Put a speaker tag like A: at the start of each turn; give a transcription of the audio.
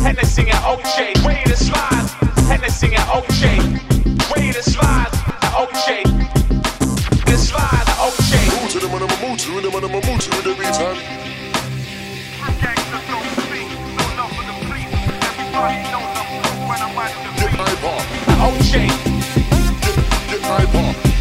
A: Hennessy and OJ, ready to slide. Hennessy and OJ, ready to slide. OJ, the slide, OJ.
B: Move to them and I'm a move to them and I'm a move to the meantime. Get my bar.
A: OJ.
B: Get my bar.